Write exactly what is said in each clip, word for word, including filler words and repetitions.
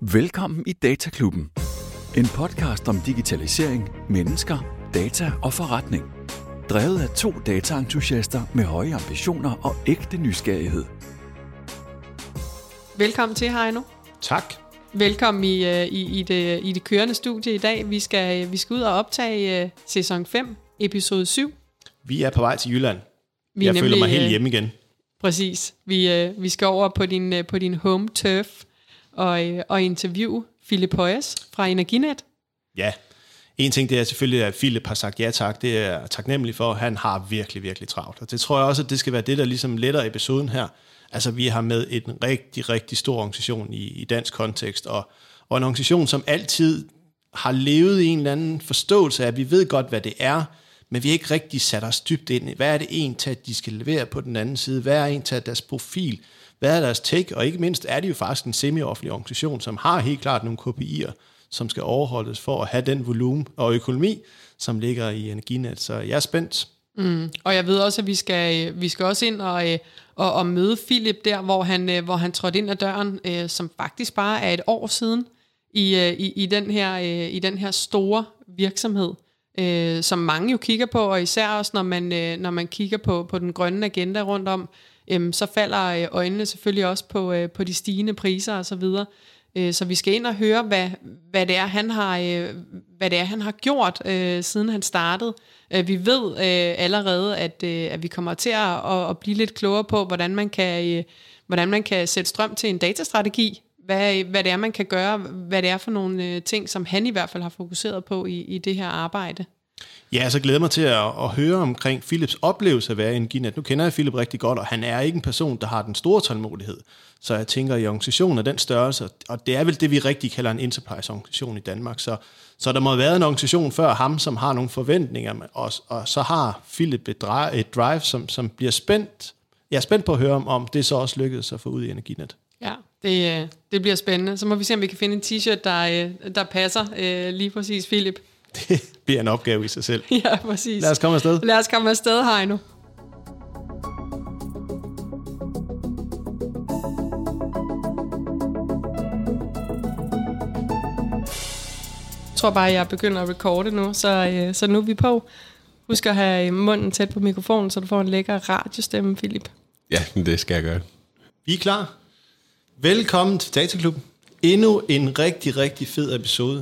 Velkommen i Dataklubben. En podcast om digitalisering, mennesker, data og forretning. Drevet af to dataentusiaster med høje ambitioner og ægte nysgerrighed. Velkommen til, Heino. Tak. Velkommen i, i, i, det, i det kørende studie i dag. Vi skal, vi skal ud og optage uh, sæson fem, episode syv. Vi er på vej til Jylland. Vi Jeg nemlig, føler mig helt hjemme igen. Præcis. Vi, uh, vi skal over på din, uh, på din home turf og, uh, og interviewe Philip Højes fra Energinet. Ja, en ting det er selvfølgelig, at Philip har sagt ja tak. Det er jeg taknemmelig for. Han har virkelig, virkelig travlt. Og det tror jeg også, at det skal være det, der ligesom letter episoden her. Altså, vi har med en rigtig, rigtig stor organisation i, i dansk kontekst, og, og en organisation, som altid har levet i en eller anden forståelse af, at vi ved godt, hvad det er, men vi har ikke rigtig sat os dybt ind i, hvad er det en til, at de skal levere på den anden side, hvad er en til deres profil, hvad er deres take, og ikke mindst er det jo faktisk en semi-offentlig organisation, som har helt klart nogle K P I'er, som skal overholdes for at have den volumen og økonomi, som ligger i Energinet. Så jeg er spændt. Mm. Og jeg ved også, at vi skal, vi skal også ind og, og, og møde Philip der, hvor han, hvor han trådte ind ad døren, som faktisk bare er et år siden, i, i, i, den, her, i den her store virksomhed, som mange jo kigger på, og især også, når man, når man kigger på, på den grønne agenda rundt om, så falder øjnene selvfølgelig også på, på de stigende priser og så videre. Så vi skal ind og høre, hvad, hvad, det, er, han har, hvad det er, han har gjort, øh, siden han startede. Vi ved øh, allerede, at, øh, at vi kommer til at, at blive lidt klogere på, hvordan man, kan, øh, hvordan man kan sætte strøm til en datastrategi. Hvad, hvad det er, man kan gøre. Hvad det er for nogle øh, ting, som han i hvert fald har fokuseret på i, i det her arbejde. Ja, så glæder mig til at, at høre omkring Philips oplevelse af at være i Energinet. Nu kender jeg Philip rigtig godt, og han er ikke en person, der har den store tålmodighed. Så jeg tænker, i organisationen af den størrelse, og det er vel det, vi rigtig kalder en enterprise-organisation i Danmark, så, så der må have været en organisation før ham, som har nogle forventninger, og, og så har Philip et drive, et drive som, som bliver spændt. Jeg er spændt på at høre om, om det så også lykkedes at få ud i Energinet. Ja, det, det bliver spændende. Så må vi se, om vi kan finde en t-shirt, der, der passer lige præcis Philip. Det bliver en opgave i sig selv. Ja, præcis. Lad os komme afsted. Lad os komme afsted, Heino. Jeg tror bare, jeg begynder at recorde nu, så, så nu er vi på. Husk at have munden tæt på mikrofonen, så du får en lækker radiostemme, Philip. Ja, det skal jeg gøre. Vi er klar. Velkommen til Dataklubben. Endnu en rigtig, rigtig fed episode.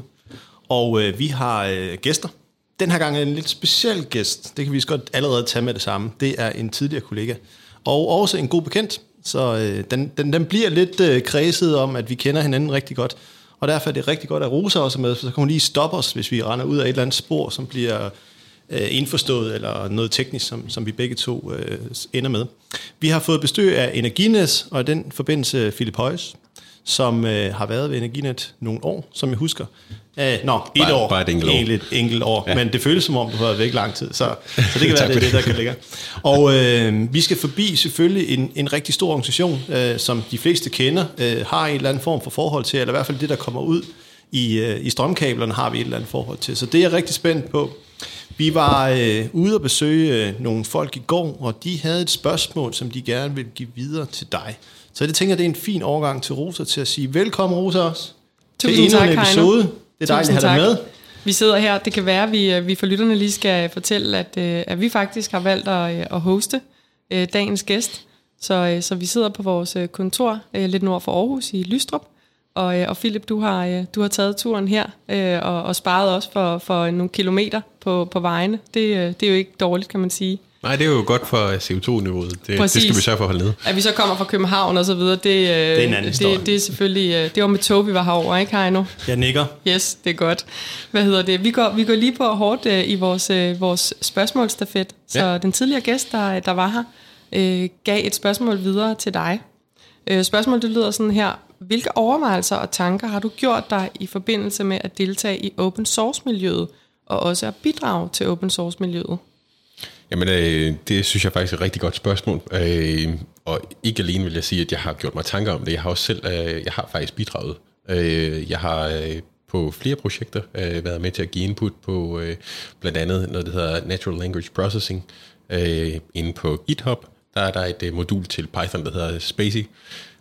Og øh, vi har øh, gæster. Den her gang er en lidt speciel gæst. Det kan vi så godt allerede tage med det samme. Det er en tidligere kollega. Og også en god bekendt. Så øh, den, den, den bliver lidt øh, kredset om, at vi kender hinanden rigtig godt. Og derfor er det rigtig godt, at Rosa også er med. Så kan hun lige stoppe os, hvis vi render ud af et eller andet spor, som bliver øh, indforstået, eller noget teknisk, som, som vi begge to øh, ender med. Vi har fået besøg af Energinet, og i den forbindelse Philip Højes, som øh, har været ved Energinet nogle år, som jeg husker. Æh, nå, et bare, år. Bare et enkelt år. Egentlig et enkelt år, ja. Men det føles som om, du har været væk lang tid, så, så det kan være, det er det, der kan ligge. Og øh, vi skal forbi selvfølgelig en, en rigtig stor organisation, øh, som de fleste kender, øh, har en eller anden form for forhold til, eller i hvert fald det, der kommer ud i, øh, i strømkablerne, har vi et eller andet forhold til. Så det er jeg rigtig spændt på. Vi var øh, ude og besøge øh, nogle folk i går, og de havde et spørgsmål, som de gerne vil give videre til dig. Så jeg tænker, det er en fin overgang til Rosa til at sige velkommen, Rosa, også. Tusind tak, en episode. Heino. Det er dejligt at have dig med. Vi sidder her. Det kan være, at vi, vi for lytterne lige skal fortælle, at, at vi faktisk har valgt at, at hoste dagens gæst. Så, så vi sidder på vores kontor lidt nord for Aarhus i Lystrup. Og, og Philip, du har, du har taget turen her og, og sparet også for, for nogle kilometer på, på vejene. Det, det er jo ikke dårligt, kan man sige. Nej, det er jo godt for C O to niveauet. Det, det skal vi sørge for at holde ned. At vi så kommer fra København og så videre, det, det er en anden historie. Det, det er selvfølgelig, det var med tog, vi var herovre, ikke Heino? Jeg nikker. Yes, det er godt. Hvad hedder det? Vi går, vi går lige på hårdt uh, i vores, uh, vores spørgsmålsstafet. Så ja. Den tidligere gæst, der, der var her, uh, gav et spørgsmål videre til dig. Uh, spørgsmålet det lyder sådan her. Hvilke overvejelser og tanker har du gjort dig i forbindelse med at deltage i open source-miljøet, og også at bidrage til open source-miljøet? Jamen, øh, det synes jeg faktisk er et rigtig godt spørgsmål. Øh, og ikke alene vil jeg sige, at jeg har gjort mig tanker om det. Jeg har også selv, øh, jeg har faktisk bidraget. Øh, jeg har øh, på flere projekter øh, været med til at give input på øh, blandt andet noget, der hedder Natural Language Processing. Øh, inde på GitHub, der er der et øh, modul til Python, der hedder Spacy.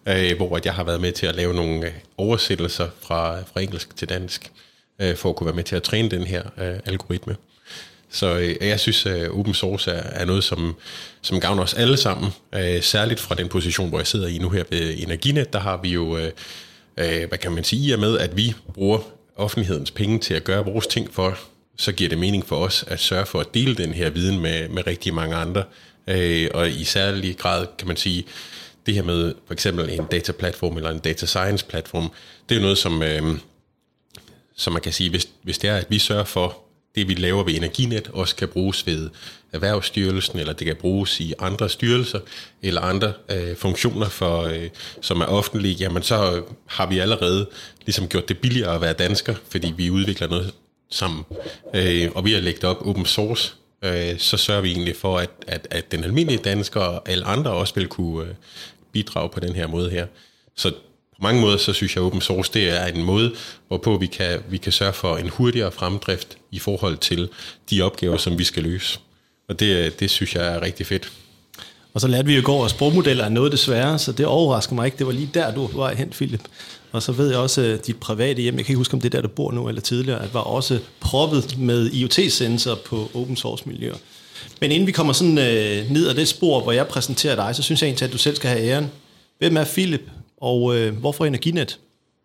øh, hvor jeg har været med til at lave nogle oversættelser fra, fra engelsk til dansk, øh, for at kunne være med til at træne den her øh, algoritme. Så øh, jeg synes, at open source er, er noget, som, som gavner os alle sammen, øh, særligt fra den position, hvor jeg sidder i nu her ved Energinet. Der har vi jo, øh, øh, hvad kan man sige, i og med, at vi bruger offentlighedens penge til at gøre vores ting for, så giver det mening for os at sørge for at dele den her viden med, med rigtig mange andre. Øh, og i særlig grad kan man sige, det her med for eksempel en dataplatform eller en data science platform, det er jo noget, som, øh, som man kan sige, hvis, hvis det er, at vi sørger for, det vi laver ved Energinet også kan bruges ved Erhvervsstyrelsen, eller det kan bruges i andre styrelser, eller andre øh, funktioner, for, øh, som er offentlige, jamen så har vi allerede ligesom gjort det billigere at være dansker, fordi vi udvikler noget sammen. Øh, og vi har lægget op open source, øh, så sørger vi egentlig for, at, at, at den almindelige dansker og alle andre også vil kunne øh, bidrage på den her måde her. Så på mange måder, så synes jeg, at open source, det er en måde, hvorpå vi kan, vi kan sørge for en hurtigere fremdrift i forhold til de opgaver, som vi skal løse. Og det, det synes jeg er rigtig fedt. Og så lærte vi jo i går, at sprogmodeller er noget desværre, så det overrasker mig ikke. Det var lige der, du var på vej hen, Philip. Og så ved jeg også, at dit private hjem, jeg kan ikke huske, om det er der, du bor nu eller tidligere, at var også proppet med I O T-sensorer på open source-miljøer. Men inden vi kommer sådan øh, ned ad det spor, hvor jeg præsenterer dig, så synes jeg egentlig, at du selv skal have æren. Hvem er Philip? Og øh, hvorfor Energinet?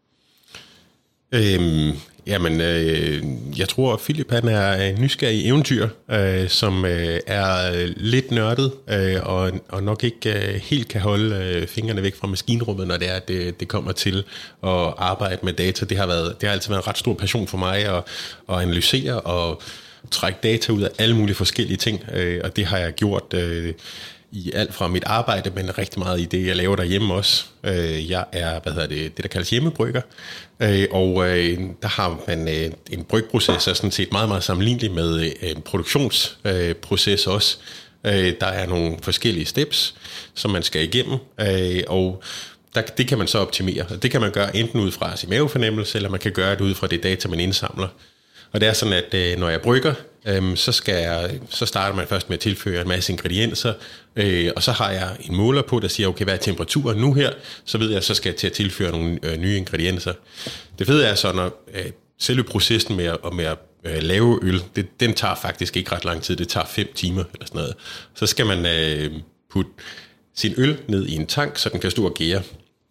Øhm, jamen, øh, jeg tror, at Philip han er en nysgerrig eventyr, øh, som øh, er lidt nørdet, øh, og, og nok ikke øh, helt kan holde øh, fingrene væk fra maskinrummet, når det er, at det, det kommer til at arbejde med data. Det har, været, det har altid været en ret stor passion for mig at, at analysere og trække data ud af alle mulige forskellige ting, øh, og det har jeg gjort øh, i alt fra mit arbejde, men rigtig meget i det, jeg laver derhjemme også. Jeg er, hvad hedder det, det der kaldes hjemmebrygger, og der har man en brygproces, der er sådan set meget, meget sammenlignelig med en produktionsproces også. Der er nogle forskellige steps, som man skal igennem, og der, det kan man så optimere. Det kan man gøre enten ud fra sin mavefornemmelse, eller man kan gøre det ud fra det data, man indsamler. Og det er sådan, at når jeg brygger, øhm, så, skal jeg, så starter man først med at tilføre en masse ingredienser, øh, og så har jeg en måler på, der siger, okay, hvad er temperaturen nu her? Så ved jeg, så skal jeg til at tilføre nogle øh, nye ingredienser. Det ved jeg så, når øh, selve processen med at, med at øh, lave øl, det, den tager faktisk ikke ret lang tid, det tager fem timer eller sådan noget. Så skal man øh, putte sin øl ned i en tank, så den kan stå og gære.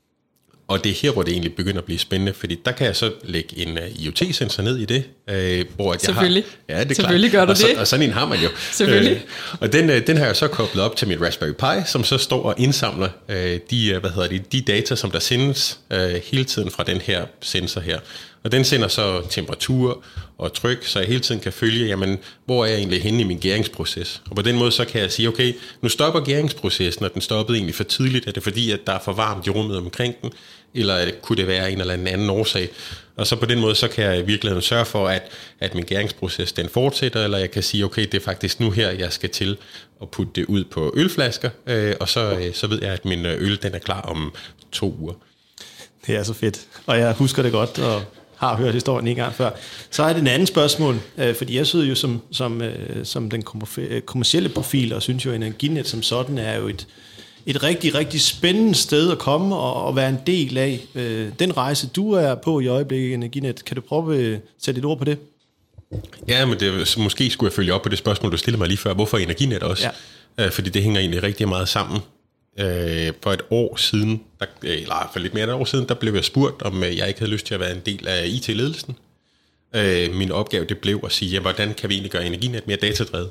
Og det er her, hvor det egentlig begynder at blive spændende, fordi der kan jeg så lægge en uh, I O T-sensor ned i det. Øh, hvor jeg Selvfølgelig. Har, ja, det er Selvfølgelig klart. gør du og så, det. Og sådan en har man jo. Selvfølgelig. Øh, og den, øh, den har jeg så koblet op til mit Raspberry Pi, som så står og indsamler øh, de, hvad hedder det, de data, som der sendes øh, hele tiden fra den her sensor her. Og den sender så temperatur og tryk, så jeg hele tiden kan følge, jamen, hvor er jeg egentlig henne i min gæringsproces. Og på den måde så kan jeg sige, okay, nu stopper gæringsprocessen, og den stoppede egentlig for tidligt. Er det fordi, at der er for varmt i rummet omkring den? Eller kunne det være en eller anden årsag? Og så på den måde, så kan jeg i virkeligheden sørge for, at, at min gæringsproces den fortsætter, eller jeg kan sige, okay, det er faktisk nu her, jeg skal til at putte det ud på ølflasker, øh, og så, øh, så ved jeg, at min øl den er klar om to uger. Det er så fedt, og jeg husker det godt, og har hørt historien en gang før. Så er det en anden spørgsmål, øh, fordi jeg sidder jo som, som, øh, som den kommercielle profil, og synes jo, at Energinet som sådan er jo et et rigtig, rigtig spændende sted at komme og, og være en del af. Øh, den rejse, du er på i øjeblikket, Energinet, kan du prøve at sætte et ord på det? Ja, men det, måske skulle jeg følge op på det spørgsmål, du stillede mig lige før. Hvorfor Energinet også? Ja. Øh, fordi det hænger egentlig rigtig meget sammen. Øh, for et år siden, der, eller for lidt mere end et år siden, der blev jeg spurgt, om jeg ikke havde lyst til at være en del af I T-ledelsen. Øh, min opgave, det blev at sige, ja, hvordan kan vi egentlig gøre Energinet mere datadrevet?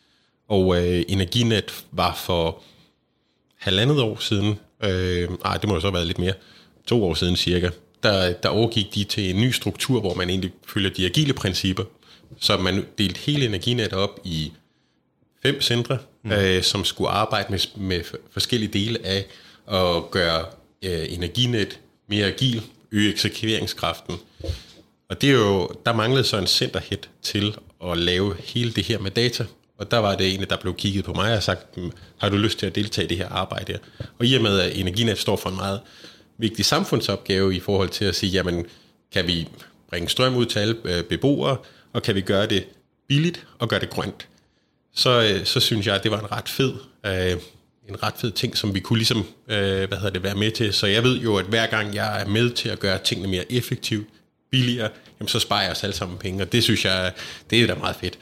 Og øh, Energinet var for halvandet år siden, øh, ej, det må jo så have været lidt mere, to år siden cirka, der, der overgik de til en ny struktur, hvor man egentlig følger de agile principper. Så man delte hele Energinet op i fem centre, mm. øh, som skulle arbejde med, med forskellige dele af at gøre øh, Energinet mere agil, øge eksekveringskraften. Og det er jo, der manglede så en centerhead til at lave hele det her med data. Og der var det egentlig, der blev kigget på mig og sagt, har du lyst til at deltage i det her arbejde her? Og i og med, at Energinet står for en meget vigtig samfundsopgave i forhold til at sige, jamen, kan vi bringe strøm ud til alle beboere, og kan vi gøre det billigt og gøre det grønt? Så, så synes jeg, at det var en ret fed øh, en ret fed ting, som vi kunne ligesom, øh, hvad hedder det, være med til. Så jeg ved jo, at hver gang jeg er med til at gøre tingene mere effektivt, billigere, jamen så sparer jeg os alle sammen penge, og det synes jeg, det er da meget fedt.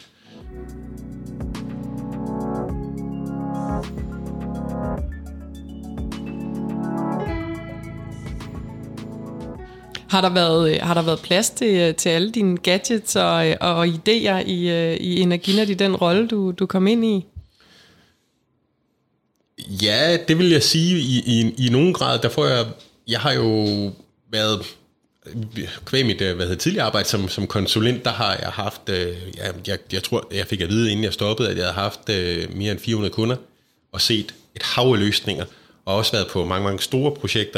Har der været, har der været plads til, til alle dine gadgets og, og idéer i, i Energinet i den rolle, du, du kom ind i? Ja, det vil jeg sige i, i, i nogen grad. Der får jeg, jeg har jo været, kvæg mit hvad hedder, tidligere arbejde som, som konsulent, der har jeg haft, jeg, jeg, jeg tror, jeg fik at vide, inden jeg stoppede, at jeg havde haft mere end fire hundrede kunder og set et hav af løsninger, og også været på mange, mange store projekter,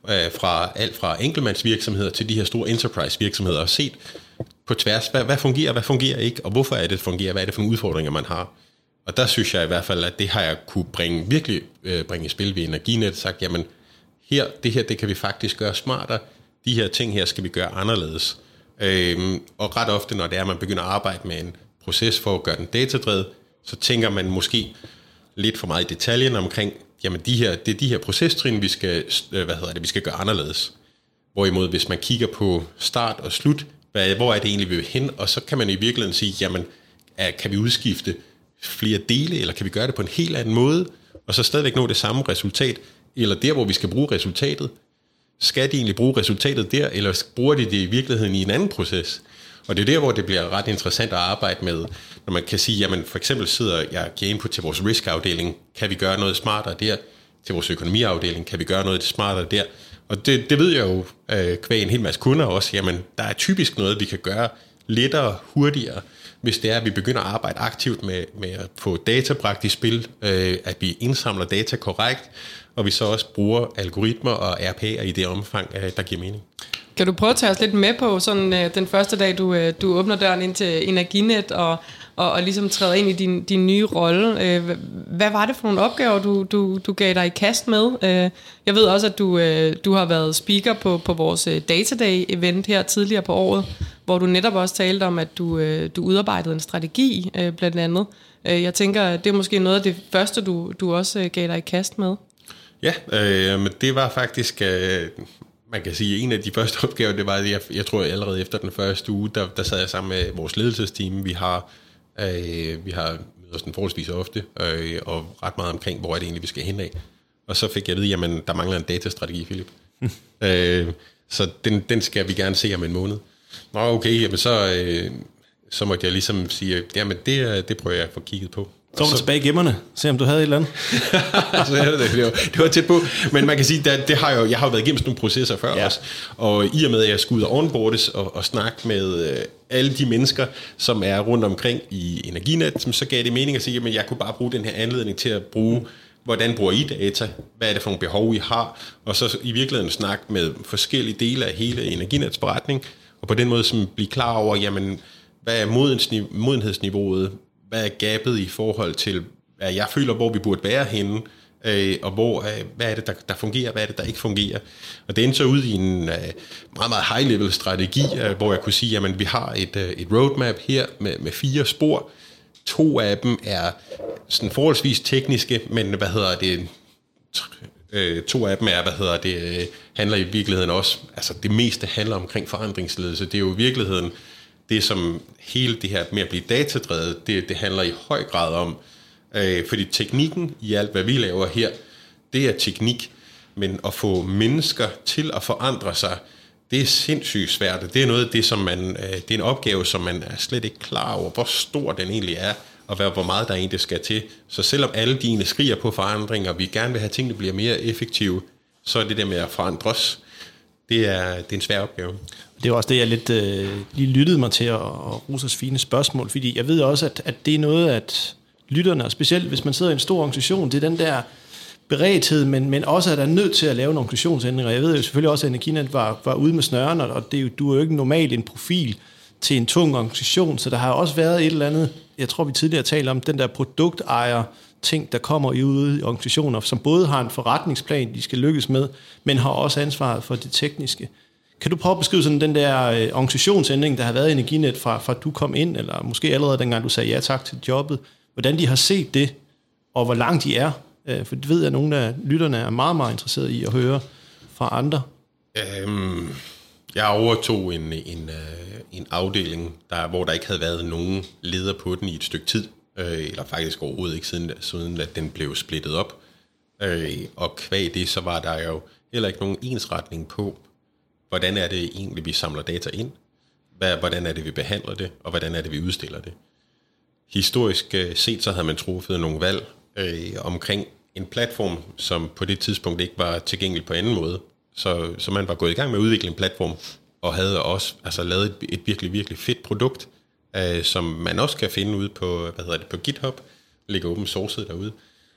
fra alt fra enkeltmandsvirksomheder til de her store enterprise virksomheder, og set på tværs, hvad, hvad fungerer, hvad fungerer ikke, og hvorfor er det, det fungerer, hvad er det for nogle udfordringer, man har. Og der synes jeg i hvert fald, at det har jeg kunne bringe, virkelig øh, bringe i spil ved Energinet, sagt, jamen, her, det her, det kan vi faktisk gøre smartere, de her ting her skal vi gøre anderledes. Øhm, og ret ofte, når det er, at man begynder at arbejde med en proces for at gøre den datadrevet, så tænker man måske lidt for meget i detaljen omkring, jamen de her, det er de her procestrin, vi skal, hvad hedder det, vi skal gøre anderledes. Hvorimod, hvis man kigger på start og slut, hvad, hvor er det egentlig, vi vil hen, og så kan man i virkeligheden sige, jamen, er, kan vi udskifte flere dele, eller kan vi gøre det på en helt anden måde, og så stadigvæk nå det samme resultat, eller der, hvor vi skal bruge resultatet. Skal de egentlig bruge resultatet der, eller bruger de det i virkeligheden i en anden proces? Og det er der, hvor det bliver ret interessant at arbejde med, når man kan sige, jamen for eksempel sidder jeg giver input til vores risk-afdeling, kan vi gøre noget smartere der? Til vores økonomiafdeling, kan vi gøre noget smartere der? Og det, det ved jeg jo øh, kvæg en hel masse kunder også, jamen der er typisk noget, vi kan gøre lettere, hurtigere, hvis det er, at vi begynder at arbejde aktivt med, med at få data bragt i spil, øh, at vi indsamler data korrekt, og vi så også bruger algoritmer og R P A'er i det omfang, øh, der giver mening. Kan du prøve at tage os lidt med på sådan, øh, den første dag, du, øh, du åbner døren ind til Energinet og, og, og ligesom træder ind i din, din nye rolle? Øh, hvad var det for nogle opgaver, du, du, du gav dig i kast med? Øh, jeg ved også, at du, øh, du har været speaker på, på vores Dataday-event her tidligere på året, hvor du netop også talte om, at du, øh, du udarbejdede en strategi øh, blandt andet. Øh, jeg tænker, det er måske noget af det første, du, du også øh, gav dig i kast med. Ja, øh, men det var faktisk... Øh Man kan sige, at en af de første opgaver, det var, at jeg, jeg tror allerede efter den første uge, der, der sad jeg sammen med vores ledelsesteam. Vi har, øh, vi har møder sådan forholdsvis ofte, øh, og ret meget omkring, hvor er det egentlig, vi skal hen af. Og så fik jeg at vide, jamen, der mangler en datastrategi, Philip. øh, så den, den skal vi gerne se om en måned. Nå, okay, jamen så, øh, så måtte jeg ligesom sige, jamen det, det prøver jeg at få kigget på. Så var du tilbage i gemmerne, se om du havde et eller andet. altså, det, det, var, det var tæt på, men man kan sige, at det har jo, jeg har jo været igennem sådan nogle processer før ja. også, og i og med, at jeg skulle ud og onboardes og, og snakke med øh, alle de mennesker, som er rundt omkring i Energinet, så gav det mening at sige, at jeg kunne bare bruge den her anledning til at bruge, hvordan bruger I data, hvad er det for nogle behov, I har, og så i virkeligheden snakke med forskellige dele af hele Energinets beretning, og på den måde som blive klar over, jamen, hvad er modenhedsniveauet, hvad er gabet i forhold til, hvad jeg føler, hvor vi burde være henne, øh, og hvor, øh, hvad er det, der, der fungerer, hvad er det, der ikke fungerer. Og det endte så ud i en øh, meget, meget high-level strategi, øh, hvor jeg kunne sige, at vi har et, øh, et roadmap her med, med fire spor. To af dem er sådan forholdsvis tekniske, men hvad hedder det, øh, to af dem er, hvad hedder det, øh, handler i virkeligheden også, altså det meste handler omkring forandringsledelse. Det er jo i virkeligheden det, som hele det her med at blive datadrevet, det, det handler i høj grad om. Øh, fordi teknikken i alt, hvad vi laver her, det er teknik. Men at få mennesker til at forandre sig, det er sindssygt svært. Det er noget af det, som man, øh, det er en opgave, som man er slet ikke klar over, hvor stor den egentlig er, og hvor meget der egentlig skal til. Så selvom alle de egentlig skriger på forandring, og vi gerne vil have tingene bliver mere effektive, så er det der med at forandre os, det er, det er en svær opgave. Det er også det, jeg lidt øh, lige lyttede mig til, og, og Rosas fine spørgsmål, fordi jeg ved også, at, at det er noget, at lytterne, og specielt hvis man sidder i en stor organisation, det er den der beredthed, men, men også at der er nødt til at lave en organisationsændring. Jeg ved jo selvfølgelig også, at Energinet var, var ude med snøren, og det er jo, du er jo ikke normalt en profil til en tung organisation, så der har også været et eller andet, jeg tror vi tidligere talte om, den der produktejer ting, der kommer i ude i organisationer, som både har en forretningsplan, de skal lykkes med, men har også ansvaret for det tekniske. Kan du prøve at beskrive sådan den der øh, organisationsændring, der har været i Energinet fra, fra du kom ind, eller måske allerede dengang du sagde ja tak til jobbet, hvordan de har set det, og hvor langt de er Øh, for det ved jeg, at nogle af lytterne er meget, meget interesserede i at høre fra andre. Øhm, jeg overtog en, en, en afdeling, der, hvor der ikke havde været nogen leder på den i et stykke tid, øh, eller faktisk overhovedet ikke siden, siden at den blev splittet op. Øh, og kvad det, så var der jo heller ikke nogen ensretning på, hvordan er det egentlig, vi samler data ind, hvad, hvordan er det, vi behandler det, og hvordan er det, vi udstiller det. Historisk set, så havde man truffet nogle valg øh, omkring en platform, som på det tidspunkt ikke var tilgængelig på anden måde. Så, så man var gået i gang med at udvikle en platform, og havde også altså, lavet et, et virkelig, virkelig fedt produkt, øh, som man også kan finde ude på, hvad hedder det, på GitHub, ligger open source derude.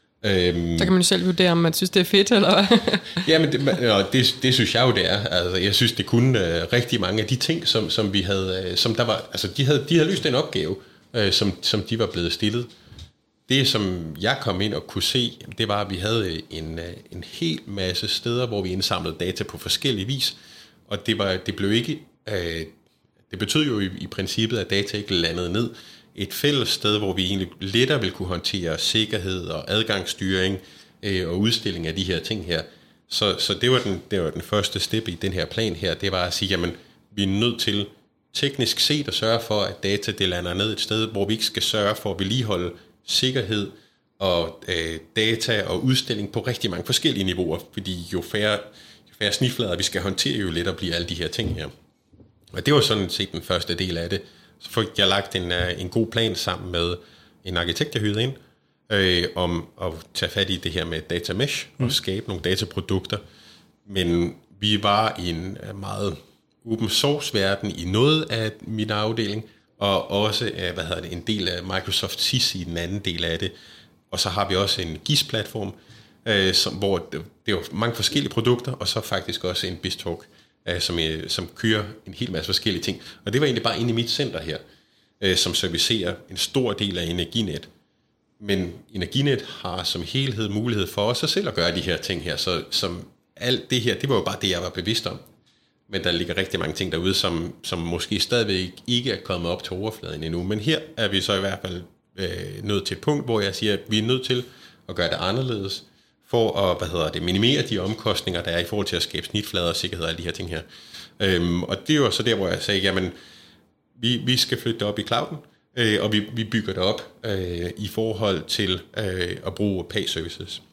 Øhm, så kan man jo selv vurdere, om man synes, det er fedt, eller hvad? Ja, men det, det, det synes jeg jo, det er. Altså, jeg synes, det kunne øh, rigtig mange af de ting, som, som vi havde, øh, som der var, altså, de havde, de havde løst en opgave, øh, som, som de var blevet stillet. Det, som jeg kom ind og kunne se, det var, at vi havde en, en hel masse steder, hvor vi indsamlede data på forskellige vis, og det, var, det blev ikke, øh, det betød jo i, i princippet, at data ikke landede ned et fælles sted, hvor vi egentlig lettere ville kunne håndtere sikkerhed og adgangsstyring øh, og udstilling af de her ting her. Så, så det, var den, det var den første step i den her plan her, det var at sige, jamen, vi er nødt til teknisk set at sørge for, at data det lander ned et sted, hvor vi ikke skal sørge for at vedligeholde sikkerhed og øh, data og udstilling på rigtig mange forskellige niveauer, fordi jo færre, jo færre snitflader vi skal håndtere, jo lettere bliver alle de her ting her. Og det var sådan set den første del af det. Så fik jeg lagt en, en god plan sammen med en arkitekt, jeg hyrede ind, øh, om at tage fat i det her med data mesh og mm. skabe nogle dataprodukter. Men vi var i en meget open source verden i noget af min afdeling, og også hvad hedder det, en del af Microsoft S I S i den anden del af det. Og så har vi også en G I S-platform, øh, som, hvor det, det er jo mange forskellige produkter, og så faktisk også en BizTalk, øh, som, øh, som kører en hel masse forskellige ting. Og det var egentlig bare inde i mit center her, øh, som servicerer en stor del af Energinet. Men Energinet har som helhed mulighed for os selv at gøre de her ting her, så som alt det her, det var jo bare det, jeg var bevidst om. Men der ligger rigtig mange ting derude, som, som måske stadigvæk ikke er kommet op til overfladen endnu. Men her er vi så i hvert fald øh, nået til et punkt, hvor jeg siger, at vi er nødt til at gøre det anderledes, for at hvad hedder det, minimere de omkostninger, der er i forhold til at skabe snitflader og sikkerhed og alle de her ting her. Øhm, og det var så der, hvor jeg sagde, jamen, vi, vi skal flytte det op i clouden, øh, og vi, vi bygger det op øh, i forhold til øh, at bruge P A S-services.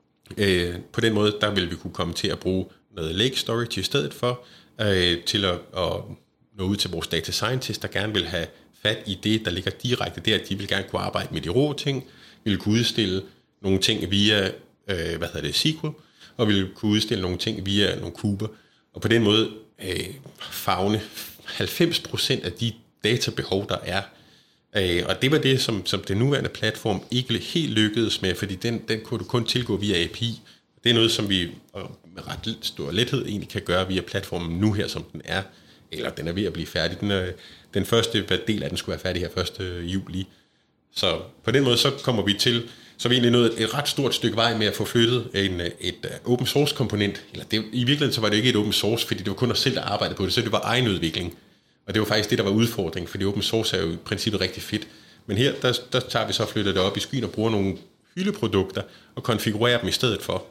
Øh, på den måde, der vil vi kunne komme til at bruge noget lake storage i stedet for, øh, til at, at nå ud til vores data scientists, der gerne vil have fat i det, der ligger direkte der. De vil gerne kunne arbejde med de rå ting, vil kunne udstille nogle ting via øh, hvad hedder det, S Q L, og vil kunne udstille nogle ting via nogle kuber. Og på den måde øh, favne halvfems procent af de databehov, der er. Øh, og det var det, som, som den nuværende platform ikke helt lykkedes med, fordi den, den kunne du kun tilgå via A P I. Det er noget, som vi med ret stor lethed egentlig kan gøre via platformen nu her, som den er. Eller den er ved at blive færdig. Den, er, den første del af den skulle være færdig her første juli. Så på den måde, så kommer vi til, så er vi egentlig nået et ret stort stykke vej med at få flyttet en, et open source komponent. Eller det, i virkeligheden så var det ikke et open source, fordi det var kun os selv, der arbejdede på det, så det var egen udvikling. Og det var faktisk det, der var udfordring, fordi open source er jo i princippet rigtig fedt. Men her, der, der tager vi så flyttet det op i skyen og bruger nogle hyldeprodukter og konfigurerer dem i stedet for.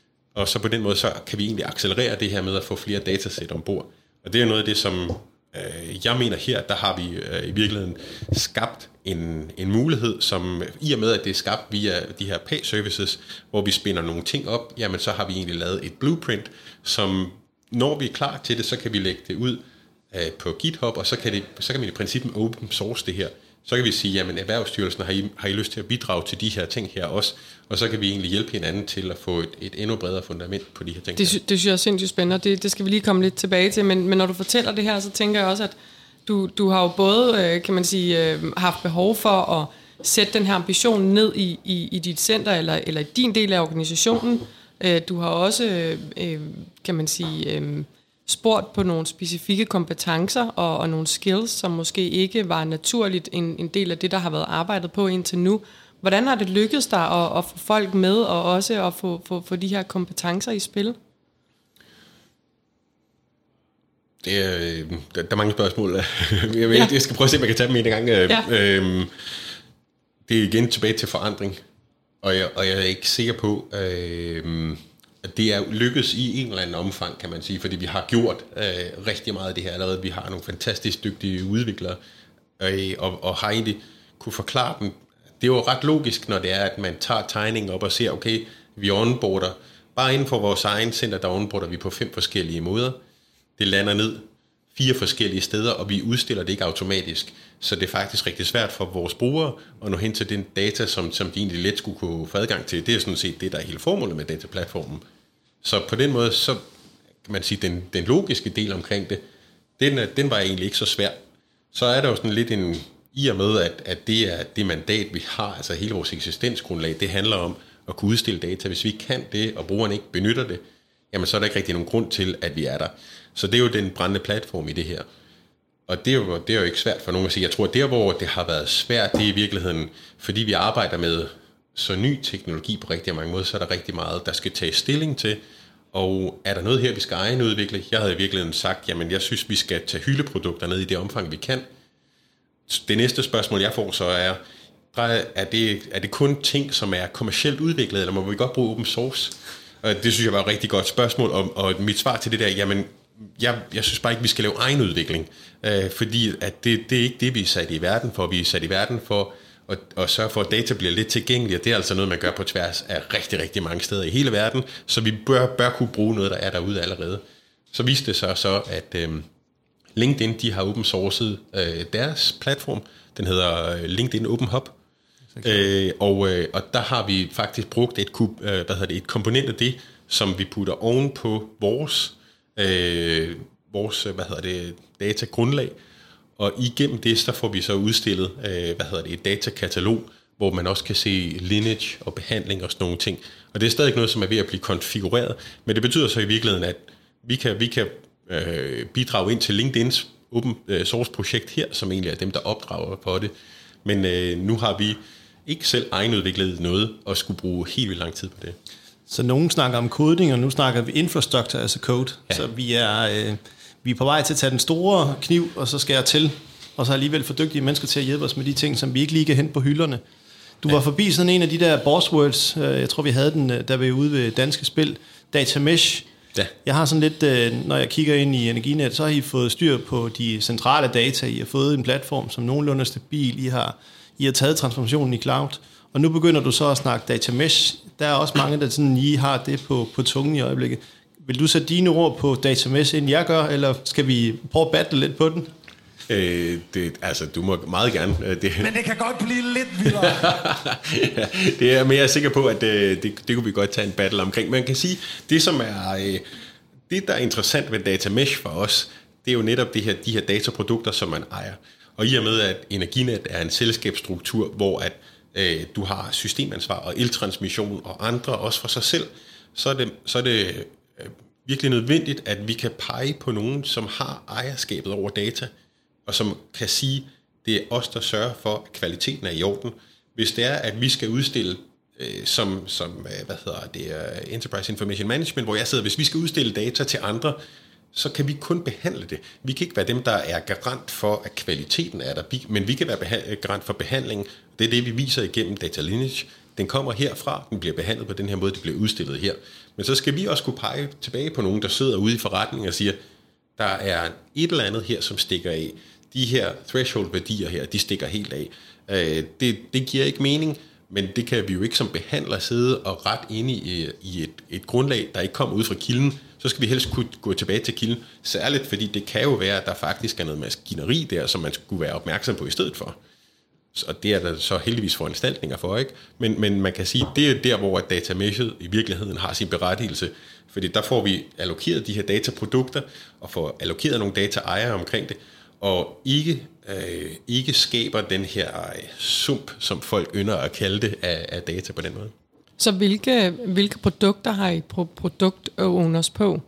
Og så på den måde, så kan vi egentlig accelerere det her med at få flere datasæt ombord. Og det er noget af det, som øh, jeg mener her, der har vi øh, i virkeligheden skabt en, en mulighed, som i og med, at det er skabt via de her P A S-services, hvor vi spinder nogle ting op, jamen så har vi egentlig lavet et blueprint, som når vi er klar til det, så kan vi lægge det ud øh, på GitHub, og så kan, det, så kan vi i princippet open source det her. Så kan vi sige, jamen Erhvervsstyrelsen, har I, har I lyst til at bidrage til de her ting her også? Og så kan vi egentlig hjælpe hinanden til at få et, et endnu bredere fundament på de her ting. Det, sy- det synes jeg er sindssygt spændende, det, det skal vi lige komme lidt tilbage til. Men, men når du fortæller det her, så tænker jeg også, at du, du har jo både, kan man sige, haft behov for at sætte den her ambition ned i, i, i dit center, eller, eller i din del af organisationen. Du har også, kan man sige, spurgt på nogle specifikke kompetencer og, og nogle skills, som måske ikke var naturligt en, en del af det, der har været arbejdet på indtil nu. Hvordan har det lykkedes dig at, at få folk med, og også at få, få, få de her kompetencer i spil? Det er, der, der er mange spørgsmål. Jeg, ja. jeg skal prøve at se, om jeg kan tage dem en gang. Ja. Øhm, det er igen tilbage til forandring. Og jeg, og jeg er ikke sikker på, øh, at det er lykkes i en eller anden omfang, kan man sige, fordi vi har gjort øh, rigtig meget af det her allerede. Vi har nogle fantastisk dygtige udviklere, øh, og, og har egentlig kunne forklare dem. Det er jo ret logisk, når det er, at man tager tegningen op og ser, okay, vi onboarder. Bare inden for vores egen center, der onboarder vi på fem forskellige måder. Det lander ned fire forskellige steder, og vi udstiller det ikke automatisk. Så det er faktisk rigtig svært for vores brugere at nå hen til den data, som, som de egentlig let skulle kunne få adgang til. Det er sådan set det, der er hele formålet med dataplatformen. Så på den måde, så kan man sige, den, den logiske del omkring det, den, den var egentlig ikke så svær. Så er der jo sådan lidt en, i og med, at, at det er det mandat, vi har, altså hele vores eksistensgrundlag, det handler om at kunne udstille data. Hvis vi kan det, og brugerne ikke benytter det, jamen så er der ikke rigtig nogen grund til, at vi er der. Så det er jo den brændende platform i det her. Og det er, jo, det er jo ikke svært for nogen at sige. Jeg tror, at der, hvor det har været svært, det er i virkeligheden, fordi vi arbejder med så ny teknologi på rigtig mange måder, så er der rigtig meget, der skal tage stilling til. Og er der noget her, vi skal egenudvikle? Jeg havde i virkeligheden sagt, jamen jeg synes, vi skal tage hyldeprodukter ned i det omfang, vi kan. Det næste spørgsmål, jeg får så er, er det, er det kun ting, som er kommercielt udviklet, eller må vi godt bruge open source? Og det synes jeg var et rigtig godt spørgsmål, og, og mit svar til det der, jamen jeg, jeg synes bare ikke, vi skal lave egenudvikling, øh, fordi at det, det er ikke det, vi er sat i verden for. Vi er sat i verden for at, at sørge for, at data bliver lidt tilgængelig, og det er altså noget, man gør på tværs af rigtig, rigtig mange steder i hele verden, så vi bør, bør kunne bruge noget, der er derude allerede. Så viste det sig så, at øh, LinkedIn, de har open sourcet øh, deres platform, den hedder LinkedIn Open Hub, øh, og, øh, og der har vi faktisk brugt et, kub, øh, hvad hedder det, et komponent af det, som vi putter oven på vores Øh, vores hvad hedder det, datagrundlag, og igennem det så får vi så udstillet øh, hvad hedder det, et datakatalog, hvor man også kan se lineage og behandling og sådan nogle ting. Og det er stadig noget, som er ved at blive konfigureret, men det betyder så i virkeligheden, at vi kan, vi kan øh, bidrage ind til LinkedIns open source projekt her, som egentlig er dem, der opdrager på det. Men øh, nu har vi ikke selv egenudviklet noget og skulle bruge helt vildt lang tid på det. Så nogen snakker om koding, og nu snakker vi infrastructure as a code. Ja. Så vi er, øh, vi er på vej til at tage den store kniv, og så skære til, og så alligevel for dygtige mennesker til at hjælpe os med de ting, som vi ikke lige kan hente på hylderne. Du ja. var forbi sådan en af de der buzzwords, øh, jeg tror vi havde den, der var ude ved Danske Spil, data mesh. Ja. Jeg har sådan lidt, øh, når jeg kigger ind i Energinet, så har I fået styr på de centrale data. I har fået en platform, som nogenlunde er stabil. I har, I har taget transformationen i cloud. Og nu begynder du så at snakke data mesh. Der er også mange, der sådan lige har det på, på tungen i øjeblikket. Vil du sætte dine ord på data mesh, inden jeg gør, eller skal vi prøve at battle lidt på den? Øh, det, altså, du må meget gerne. Det. Men det kan godt blive lidt vildere. Ja, det er, men jeg er sikker på, at det, det, det kunne vi godt tage en battle omkring. Man kan sige, det som er, det der er interessant ved data mesh for os, det er jo netop det her, de her dataprodukter, som man ejer. Og i og med, at Energinet er en selskabsstruktur, hvor at du har systemansvar og eltransmission og andre også for sig selv, så er det, så er det virkelig nødvendigt, at vi kan pege på nogen, som har ejerskabet over data, og som kan sige, det er os, der sørger for, at kvaliteten er i orden. Hvis det er, at vi skal udstille øh, som, som hvad hedder det, Enterprise Information Management, hvor jeg sidder, hvis vi skal udstille data til andre, så kan vi kun behandle det. Vi kan ikke være dem, der er garant for, at kvaliteten er der, men vi kan være garant for behandlingen. Det er det, vi viser igennem data lineage. Den kommer herfra, den bliver behandlet på den her måde, det bliver udstillet her. Men så skal vi også kunne pege tilbage på nogen, der sidder ude i forretningen og siger, der er et eller andet her, som stikker af. De her threshold-værdier her, de stikker helt af. Det, det giver ikke mening, men det kan vi jo ikke som behandler sidde og ret inde i, i et, et grundlag, der ikke kommer ud fra kilden. Så skal vi helst kunne gå tilbage til kilden, særligt fordi det kan jo være, at der faktisk er noget maskineri der, som man skulle være opmærksom på i stedet for. Og det er der så heldigvis foranstaltninger for, ikke? Men, men man kan sige, det er der, hvor datameshet i virkeligheden har sin berettigelse, fordi der får vi allokeret de her dataprodukter, og får allokeret nogle dataejere omkring det, og ikke, øh, ikke skaber den her øh, sump, som folk ynder at kalde det, af, af data på den måde. Så hvilke, hvilke produkter har I produkt-owners på?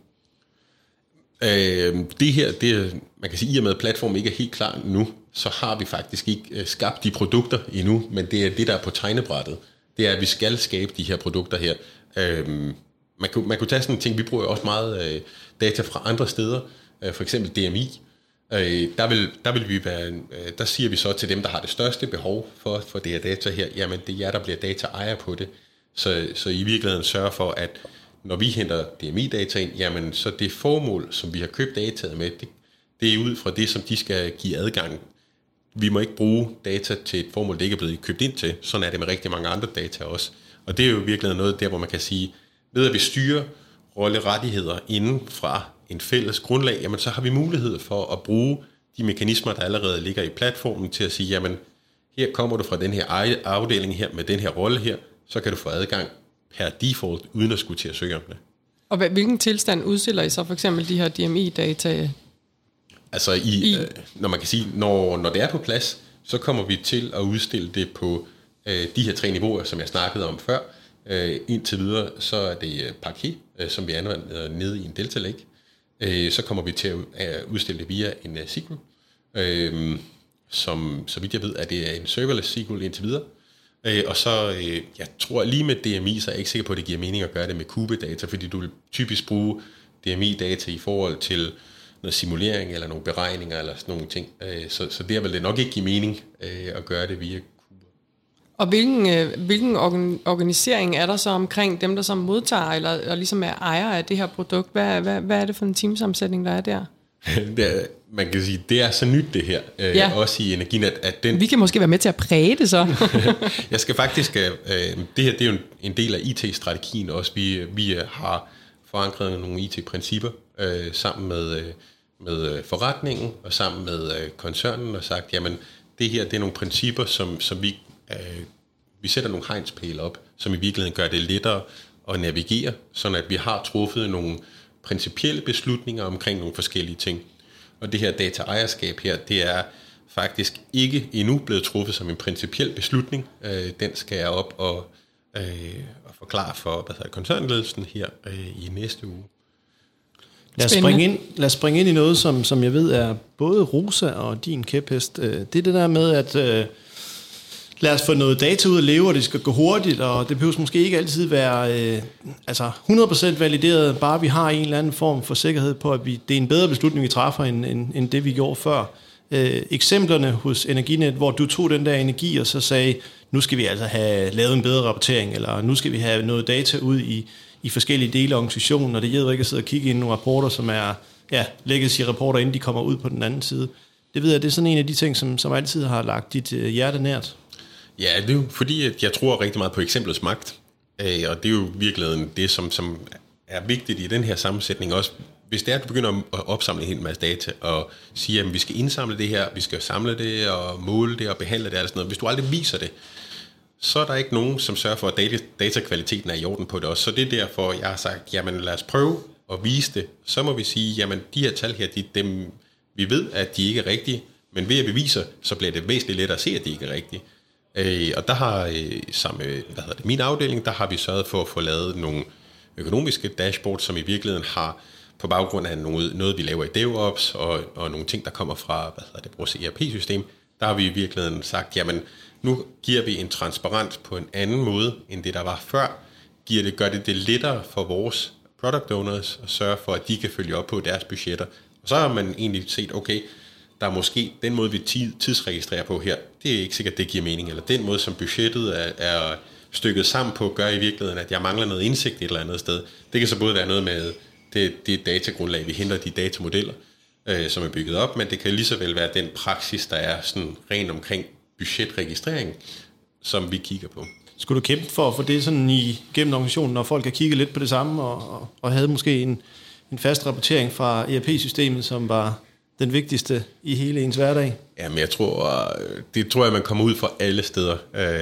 Øh, det her, det er, man kan sige, i og med at platformen ikke er helt klar nu, så har vi faktisk ikke øh, skabt de produkter endnu, men det er det, der er på tegnebrættet. Det er, at vi skal skabe de her produkter her. Øh, man, kunne, man kunne tage sådan en ting, vi bruger også meget øh, data fra andre steder, øh, for eksempel D M I, Øh, der, vil, der vil vi være, øh, der siger vi så til dem, der har det største behov for, for det her data her, jamen det er jer, der bliver data-ejer på det. Så, så i virkeligheden sørger for, at når vi henter D M I-data ind, jamen så det formål, som vi har købt dataet med, det, det er ud fra det, som de skal give adgang. Vi må ikke bruge data til et formål, det ikke er blevet købt ind til. Sådan er det med rigtig mange andre data også. Og det er jo virkelig noget der, hvor man kan sige, ved at vi styrer rollerettigheder inden fra en fælles grundlag, jamen så har vi mulighed for at bruge de mekanismer, der allerede ligger i platformen, til at sige, jamen her kommer du fra den her afdeling her med den her rolle her, så kan du få adgang per default, uden at skulle til at søge om det. Og hvilken tilstand udstiller I så for eksempel de her D M I-data? Altså, i, I? Øh, når man kan sige, når, når det er på plads, så kommer vi til at udstille det på øh, de her tre niveauer, som jeg snakkede om før. Øh, indtil videre, så er det Parquet, øh, som vi anvender nede i en Delta Lake. Øh, så kommer vi til at udstille det via en uh, S Q L, øh, som, så vidt jeg ved, er det en serverless S Q L indtil videre. Øh, og så, øh, jeg tror lige med D M I, så er jeg ikke sikker på, at det giver mening at gøre det med Kube-data, fordi du vil typisk bruge D M I-data i forhold til noget simulering eller nogle beregninger eller sådan nogle ting. Øh, så, så der vil det nok ikke give mening øh, at gøre det via Kube. Og hvilken, øh, hvilken organ, organisering er der så omkring dem, der så modtager eller, eller ligesom er ejer af det her produkt? Hvad, hvad, hvad er det for en teamsammensætning, der er der? det er, man kan sige, det er så nyt det her, øh, ja. Også i Energinet, at den... Vi kan måske være med til at præge det så. Jeg skal faktisk... Øh, det her det er jo en del af I T-strategien også. Vi, vi har forankret nogle I T-principper øh, sammen med, øh, med forretningen og sammen med øh, koncernen og sagt, jamen det her det er nogle principper, som, som vi... Øh, vi sætter nogle hegnspæle op, som i virkeligheden gør det lettere at navigere, sådan at vi har truffet nogle principielle beslutninger omkring nogle forskellige ting. Og det her data-ejerskab her, det er faktisk ikke endnu blevet truffet som en principiel beslutning. Øh, den skal jeg op og, øh, og forklare for hvad hedder, koncernledelsen her øh, i næste uge. Lad os, springe ind, lad os springe ind i noget, som, som jeg ved er både Rosa og din kæphest. Det er det der med, at øh, lad os få noget data ud at leve, og det skal gå hurtigt, og det behøver måske ikke altid være øh, altså hundrede procent valideret, bare vi har en eller anden form for sikkerhed på, at vi, det er en bedre beslutning, vi træffer, end, end, end det vi gjorde før. Øh, eksemplerne hos Energinet, hvor du tog den der energi, og så sagde, nu skal vi altså have lavet en bedre rapportering, eller nu skal vi have noget data ud i, i forskellige dele af organisationen, og det hjælper ikke at sidde og kigge ind i nogle rapporter, som er ja, legacy-rapporter, inden de kommer ud på den anden side. Det ved jeg, det er sådan en af de ting, som, som altid har lagt dit øh, hjerte nært. Ja, det er jo fordi, at jeg tror rigtig meget på eksemplets magt, øh, og det er jo virkelig det, som, som er vigtigt i den her sammensætning også. Hvis det er, at du begynder at opsamle en hel masse data, og siger, at vi skal indsamle det her, vi skal samle det, og måle det, og behandle det, og sådan noget. Hvis du aldrig viser det, så er der ikke nogen, som sørger for, at data, datakvaliteten er i orden på det også. Så det er derfor, jeg har sagt, jamen lad os prøve at vise det. Så må vi sige, jamen de her tal her, de, dem, vi ved, at de ikke er rigtige, men ved at vi viser, så bliver det væsentligt lettere at se, at de ikke er rigtige. Øh, og der har, øh, sammen med hvad hedder det, min afdeling, der har vi sørget for at få lavet nogle økonomiske dashboards, som i virkeligheden har på baggrund af noget, noget vi laver i DevOps, og, og nogle ting, der kommer fra hvad hedder det, vores E R P-system, der har vi i virkeligheden sagt, jamen nu giver vi en transparens på en anden måde, end det der var før. Giver det, gør det det lettere for vores product owners at sørge for, at de kan følge op på deres budgetter. Og så har man egentlig set, okay, der er måske den måde, vi tidsregistrerer på her, det er ikke sikkert, det giver mening, eller den måde, som budgettet er, er stykket sammen på, gør i virkeligheden, at jeg mangler noget indsigt et eller andet sted. Det kan så både være noget med det, det datagrundlag, vi henter de datamodeller, øh, som er bygget op, men det kan lige så vel være den praksis, der er sådan ren omkring budgetregistrering, som vi kigger på. Skulle du kæmpe for at få det sådan i gennem organisationen, når folk har kigget lidt på det samme, og, og, og havde måske en, en fast rapportering fra E R P-systemet, som var den vigtigste i hele ens hverdag? Jamen, jeg tror, det tror jeg, man kommer ud fra alle steder.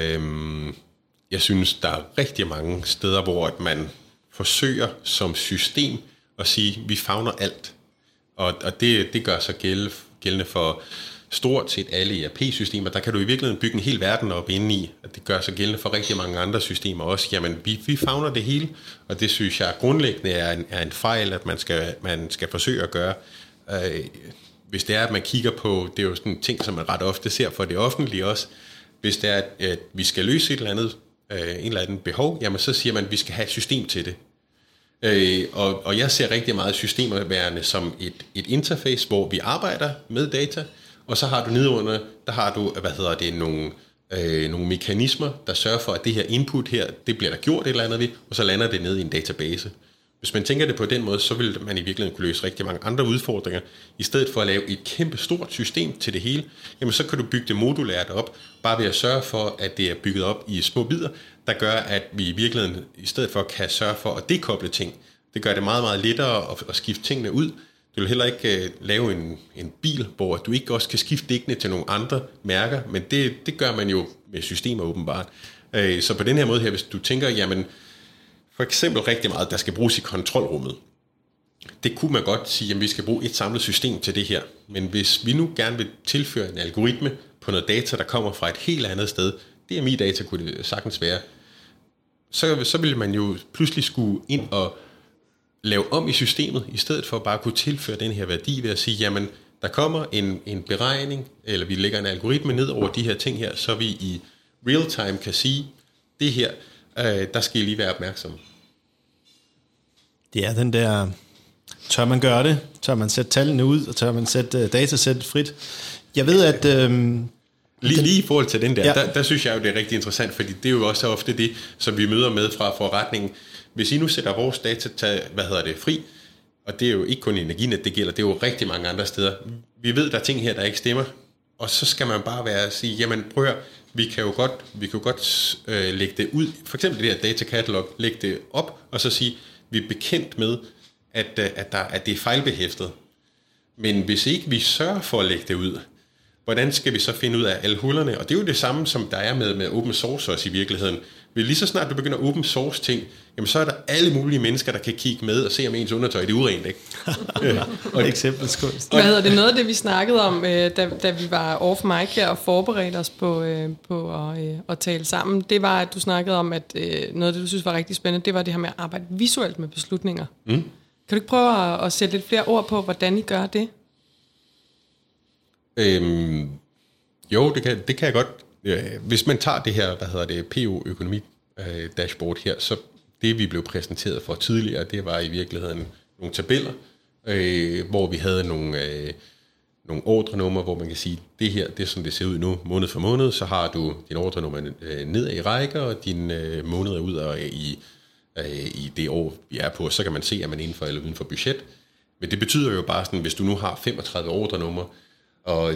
Jeg synes, der er rigtig mange steder, hvor man forsøger som system at sige, at vi favner alt. Og, og det, det gør sig gæld, gældende for stort set alle E R P-systemer. Der kan du i virkeligheden bygge en hel verden op inde i, og det gør sig gældende for rigtig mange andre systemer også. Jamen, vi, vi favner det hele, og det synes jeg grundlæggende er en, er en fejl, at man skal, man skal forsøge at gøre. Øh, hvis det er, at man kigger på, det er jo sådan en ting, som man ret ofte ser for det offentlige også, hvis det er, at vi skal løse et eller andet, øh, en eller anden behov, jamen så siger man, at vi skal have et system til det. Øh, og, og jeg ser rigtig meget systemer værende som et, et interface, hvor vi arbejder med data, og så har du nedenunder, der har du, hvad hedder det, nogle, øh, nogle mekanismer, der sørger for, at det her input her, det bliver der gjort et eller andet ved, og så lander det ned i en database. Hvis man tænker det på den måde, så vil man i virkeligheden kunne løse rigtig mange andre udfordringer. I stedet for at lave et kæmpe stort system til det hele, jamen så kan du bygge det modulært op, bare ved at sørge for, at det er bygget op i små bidder, der gør, at vi i virkeligheden i stedet for kan sørge for at dekoble ting. Det gør det meget, meget lettere at, at skifte tingene ud. Du vil heller ikke uh, lave en, en bil, hvor du ikke også kan skifte dækkene til nogle andre mærker, men det, det gør man jo med systemer åbenbart. Uh, så på den her måde her, hvis du tænker, jamen for eksempel rigtig meget, der skal bruges i kontrolrummet. Det kunne man godt sige, at vi skal bruge et samlet system til det her. Men hvis vi nu gerne vil tilføre en algoritme på noget data, der kommer fra et helt andet sted, D M I-data kunne det sagtens være, så, så ville man jo pludselig skulle ind og lave om i systemet, i stedet for bare at kunne tilføre den her værdi ved at sige, jamen der kommer en, en beregning, eller vi lægger en algoritme ned over de her ting her, så vi i real time kan sige, det her, øh, der skal I lige være opmærksom. Det er den der, tør man gøre det? Tør man sætte tallene ud, og tør man sætte uh, datasættet frit? Jeg ved, at... Øhm, lige, lige i forhold til den der, ja. der, der synes jeg jo, det er rigtig interessant, fordi det er jo også ofte det, som vi møder med fra forretningen. Hvis I nu sætter vores data, til, hvad hedder det, fri, og det er jo ikke kun Energinet, det gælder, det er jo rigtig mange andre steder. Vi ved, der er ting her, der ikke stemmer, og så skal man bare være at sige, jamen prøv at, vi kan jo godt, vi kan jo godt øh, lægge det ud, for eksempel det her data catalog, lægge det op, og så sige, vi er bekendt med, at, at, der, at det er fejlbehæftet. Men hvis ikke vi sørger for at lægge det ud, hvordan skal vi så finde ud af alle hullerne? Og det er jo det samme, som der er med, med open source også i virkeligheden. Men lige så snart du begynder open source ting, jamen så er der alle mulige mennesker, der kan kigge med og se, om ens undertøj det er urent, ikke? og eksempelskunst. Hvad hedder det? Noget af det, vi snakkede om, da, da vi var off mic her og forberedte os på, på at, at tale sammen, det var, at du snakkede om, at noget af det, du synes var rigtig spændende, det var det her med at arbejde visuelt med beslutninger. Mm. Kan du ikke prøve at, at sætte lidt flere ord på, hvordan I gør det? Øhm, jo, det kan, det kan jeg godt. Hvis man tager det her, hvad hedder det, P O-økonomi øh, dashboard her, så det vi blev præsenteret for tidligere, det var i virkeligheden nogle tabeller, øh, hvor vi havde nogle, øh, nogle ordrenummer, hvor man kan sige, det her, det er som det ser ud nu, måned for måned, så har du din ordrenummer øh, ned i rækker, og dine øh, måneder ud og i, øh, i det år, vi er på, så kan man se, at man er inden for eller uden for budget. Men det betyder jo bare sådan, hvis du nu har femogtredive ordrenummer, og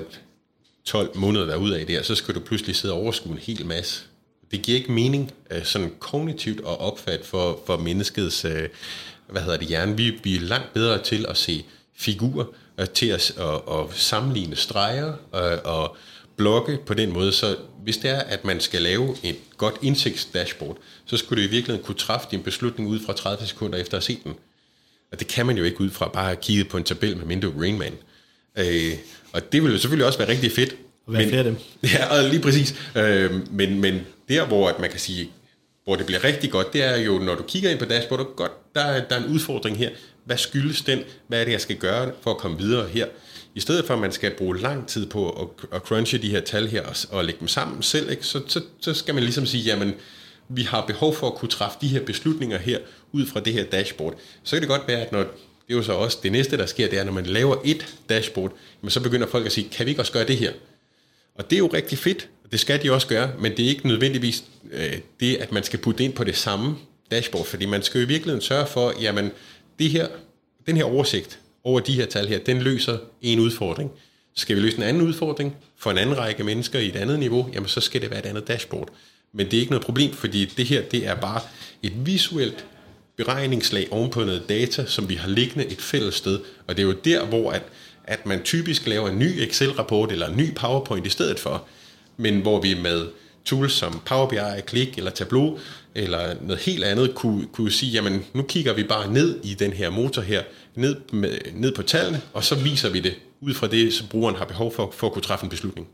tolv måneder der ud af det, så skal du pludselig sidde og overskue en hel masse. Det giver ikke mening sådan kognitivt at opfatte for, for menneskets hvad hedder det, hjerne. Vi, vi er langt bedre til at se figurer, til at, at, at sammenligne streger og, og blokke på den måde. Så hvis det er, at man skal lave et godt indsigtsdashboard, så skulle du i virkeligheden kunne træffe din beslutning ud fra tredive sekunder efter at have set den. Og det kan man jo ikke ud fra bare at kigge på en tabel med mindre Rain Man. Øh, og det vil jo selvfølgelig også være rigtig fedt. Og være flere af dem. Ja, og lige præcis. Øh, men, men der, hvor at man kan sige, hvor det bliver rigtig godt, det er jo, når du kigger ind på dashboardet, godt, der, er, der er en udfordring her. Hvad skyldes den? Hvad er det, jeg skal gøre for at komme videre her? I stedet for, at man skal bruge lang tid på at, at crunche de her tal her og, og lægge dem sammen selv, ikke? Så, så, så skal man ligesom sige, jamen, vi har behov for at kunne træffe de her beslutninger her, ud fra det her dashboard. Så kan det godt være, at når det er jo så også det næste, der sker, det er, når man laver et dashboard, så begynder folk at sige, kan vi ikke også gøre det her? Og det er jo rigtig fedt, og det skal de også gøre, men det er ikke nødvendigvis øh, det, at man skal putte det ind på det samme dashboard, fordi man skal jo i virkeligheden sørge for, jamen, det her, den her oversigt over de her tal her, den løser en udfordring. Skal vi løse en anden udfordring for en anden række mennesker i et andet niveau, jamen så skal det være et andet dashboard. Men det er ikke noget problem, fordi det her, det er bare et visuelt beregningslag ovenpå noget data, som vi har liggende et fælles sted. Og det er jo der, hvor at, at man typisk laver en ny Excel-rapport eller en ny PowerPoint i stedet for, men hvor vi med tools som Power B I, Click eller Tableau eller noget helt andet kunne, kunne sige, jamen nu kigger vi bare ned i den her motor her, ned, med, ned på tallene, og så viser vi det ud fra det, som brugeren har behov for, for at kunne træffe en beslutning.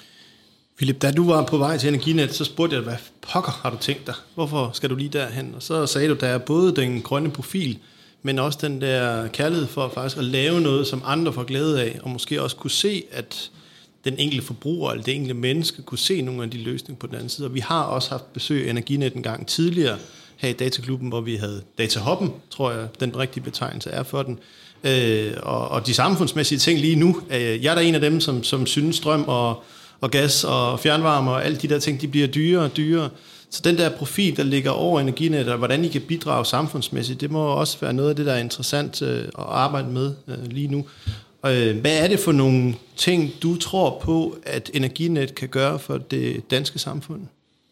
Philip, da du var på vej til Energinet, så spurgte jeg, hvad pokker har du tænkt dig? Hvorfor skal du lige derhen? Og så sagde du, der er både den grønne profil, men også den der kærlighed for faktisk at lave noget, som andre får glæde af, og måske også kunne se, at den enkelte forbruger eller det enkelte menneske kunne se nogle af de løsninger på den anden side. Og vi har også haft besøg af Energinet en gang tidligere her i Dataklubben, hvor vi havde DataHubben, tror jeg, den rigtige betegnelse er for den. Øh, og, og de samfundsmæssige ting lige nu, øh, jeg er der en af dem, som, som synes strøm og, og gas og fjernvarme og alle de der ting, de bliver dyrere og dyrere. Så den der profil, der ligger over Energinet, og hvordan I kan bidrage samfundsmæssigt, det må også være noget af det, der er interessant øh, at arbejde med øh, lige nu. Øh, hvad er det for nogle ting, du tror på, at Energinet kan gøre for det danske samfund?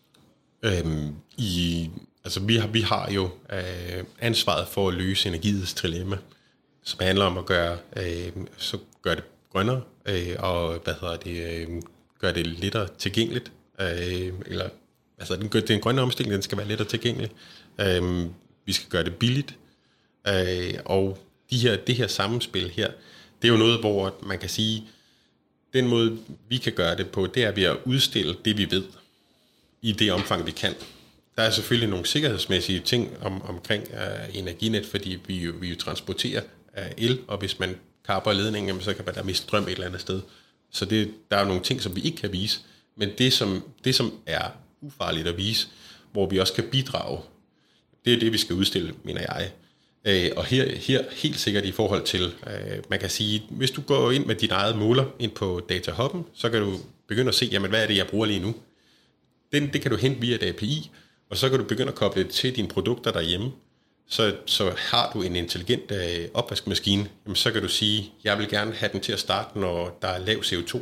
Øhm, i, altså vi har, vi har jo øh, ansvaret for at løse energiets trilemma, som handler om at gøre, øh, så gøre det grønnere, øh, og hvad hedder det, øh, gøre det lettere tilgængeligt, øh, eller altså den, den grønne omstilling, den skal være lettere tilgængelig. Øh, vi skal gøre det billigt, øh, og de her, det her sammenspil her, det er jo noget, hvor man kan sige, den måde vi kan gøre det på, det er ved at udstille det, vi ved, i det omfang, vi kan. Der er selvfølgelig nogle sikkerhedsmæssige ting om, omkring uh, Energinet, fordi vi jo, vi jo transporterer uh, el, og hvis man kapper ledningen, så kan man da miste strøm et eller andet sted. Så det, der er nogle ting, som vi ikke kan vise, men det som, det, som er ufarligt at vise, hvor vi også kan bidrage, det er det, vi skal udstille, mener jeg. Uh, og her, her helt sikkert i forhold til, uh, man kan sige, hvis du går ind med dit eget måler ind på DataHubben, så kan du begynde at se, jamen hvad er det, jeg bruger lige nu? Den, det kan du hente via et A P I, og så kan du begynde at koble det til dine produkter derhjemme. Så, så har du en intelligent øh, opvaskemaskine, jamen, så kan du sige, jeg vil gerne have den til at starte, når der er lav C O to.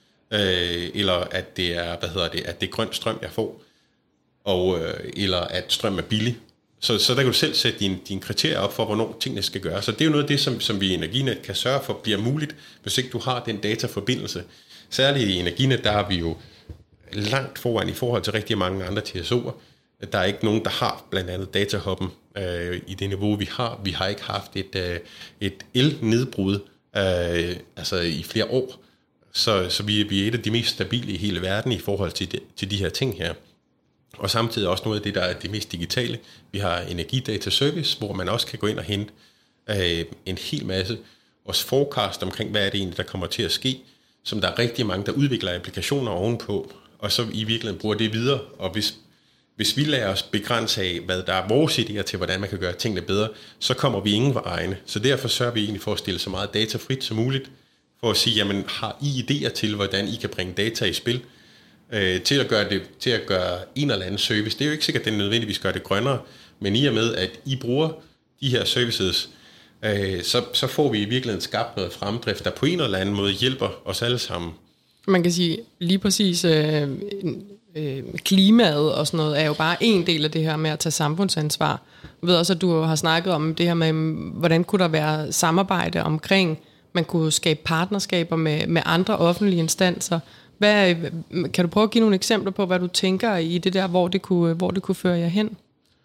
Øh, eller at det er, hvad hedder det, at det er grøn strøm, jeg får. Og, øh, eller at strøm er billig. Så, så der kan du selv sætte dine, dine kriterier op for, hvornår tingene skal gøre. Så det er jo noget af det, som, som vi i Energinet kan sørge for, bliver muligt, hvis ikke du har den dataforbindelse. Særligt i Energinet, der har vi jo langt foran i forhold til rigtig mange andre T S O'er. Der er ikke nogen, der har blandt andet DataHubben øh, i det niveau, vi har. Vi har ikke haft et, øh, et el-nedbrud øh, altså i flere år. Så, så vi, vi er et af de mest stabile i hele verden i forhold til de, til de her ting her. Og samtidig også noget af det, der er det mest digitale. Vi har Energidata Service, hvor man også kan gå ind og hente øh, en hel masse også forecast omkring, hvad er det egentlig, der kommer til at ske, som der er rigtig mange, der udvikler applikationer ovenpå, og så i virkeligheden bruger det videre. Og hvis, hvis vi lader os begrænse af, hvad der er vores idéer til, hvordan man kan gøre tingene bedre, så kommer vi ingen vegne. Så derfor sørger vi egentlig for at stille så meget data frit som muligt, for at sige, jamen har I idéer til, hvordan I kan bringe data i spil, øh, til, at gøre det, til at gøre en eller anden service. Det er jo ikke sikkert, at det er nødvendigvis gør det grønnere, men i og med, at I bruger de her services, øh, så, så får vi i virkeligheden skabt noget fremdrift, der på en eller anden måde hjælper os alle sammen. Man kan sige lige præcis, øh, øh, klimaet og sådan noget er jo bare en del af det her med at tage samfundsansvar. Jeg ved også, at du har snakket om det her med, hvordan kunne der være samarbejde omkring, man kunne skabe partnerskaber med, med andre offentlige instanser. Hvad, kan du prøve at give nogle eksempler på, hvad du tænker i det der, hvor det kunne, hvor det kunne føre jer hen?